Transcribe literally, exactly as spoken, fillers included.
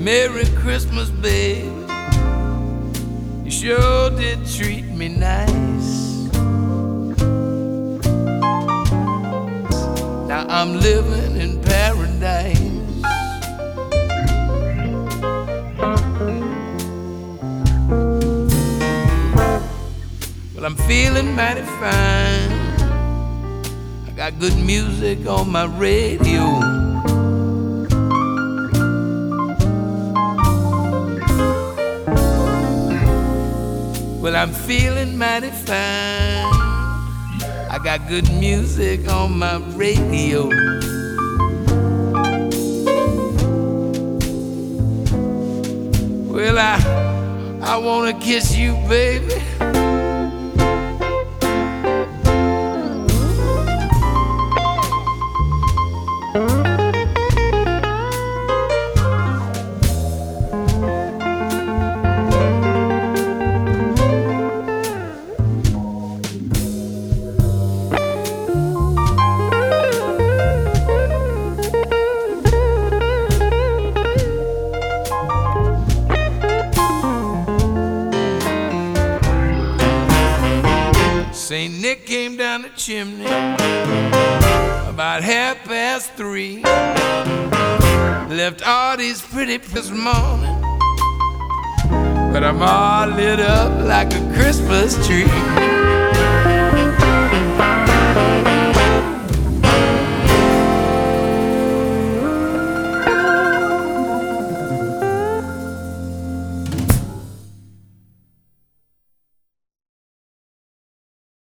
Merry Christmas, babe. You sure did treat me nice. Now I'm living in paradise. Well, I'm feeling mighty fine. I got good music on my radio. Well, I'm feeling mighty fine. I got good music on my radio. Well, I I wanna kiss you, baby. Saint Nick came down the chimney about half past three. Left all these pretty this morning, but I'm all lit up like a Christmas tree.